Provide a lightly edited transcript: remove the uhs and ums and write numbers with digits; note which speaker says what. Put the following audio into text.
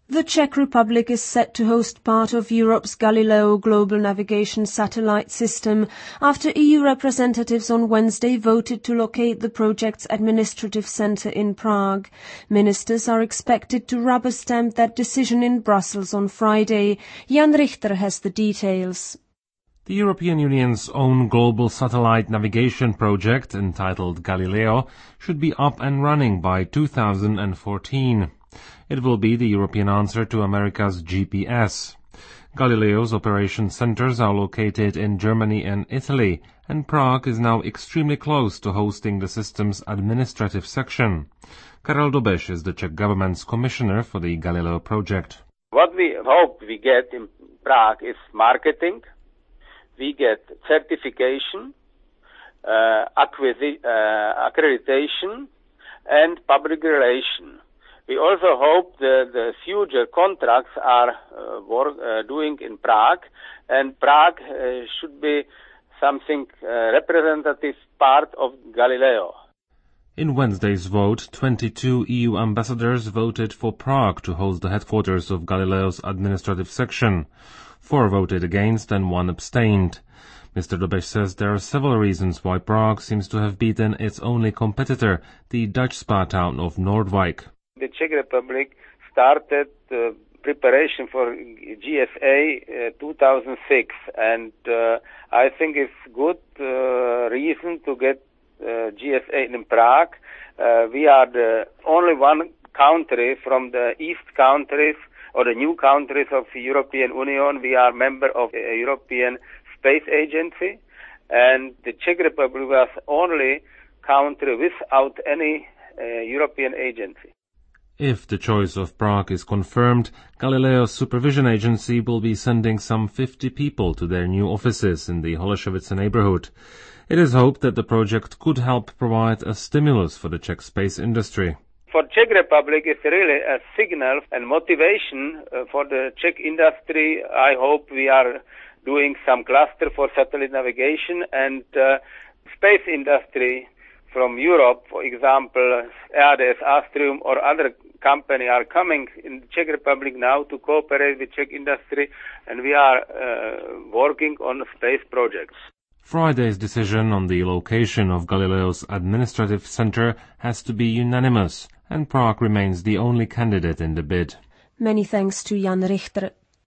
Speaker 1: The Czech Republic is set to host part of Europe's Galileo global navigation satellite system after EU representatives on Wednesday voted to locate the project's administrative centre in Prague. Ministers are expected to rubber stamp that decision in Brussels on Friday. Jan Richter has the details.
Speaker 2: The European Union's own global satellite navigation project, entitled Galileo, should be up and running by 2014. It will be the European answer to America's GPS. Galileo's operation centers are located in Germany and Italy, and Prague is now extremely close to hosting the system's administrative section. Karel Dobeš is the Czech government's commissioner for the Galileo project.
Speaker 3: What we hope we get in Prague is marketing, we get certification, accreditation, and public relation. We also hope that the future contracts are doing in Prague, and Prague should be something representative part of Galileo.
Speaker 2: In Wednesday's vote, 22 EU ambassadors voted for Prague to host the headquarters of Galileo's administrative section. 4 voted against and 1 abstained. Mr. Dobeš says there are several reasons why Prague seems to have beaten its only competitor, the Dutch spa town of Noordwijk.
Speaker 3: The Czech Republic started preparation for GSA 2006, and I think it's good reason to get GSA in Prague. We are the only one country from the East countries or the new countries of the European Union. We are member of the European Space Agency, and the Czech Republic was only country without any European agency.
Speaker 2: If the choice of Prague is confirmed, Galileo's supervision agency will be sending some 50 people to their new offices in the Holešovice neighborhood. It is hoped that the project could help provide a stimulus for the Czech space industry.
Speaker 3: For Czech Republic, it's really a signal and motivation for the Czech industry. I hope we are doing some cluster for satellite navigation, and space industry from Europe, for example, EADS, Astrium or other company are coming in the Czech Republic now to cooperate with Czech industry, and we are working on space projects.
Speaker 2: Friday's decision on the location of Galileo's administrative center has to be unanimous, and Prague remains the only candidate in the bid.
Speaker 1: Many thanks to Jan Richter.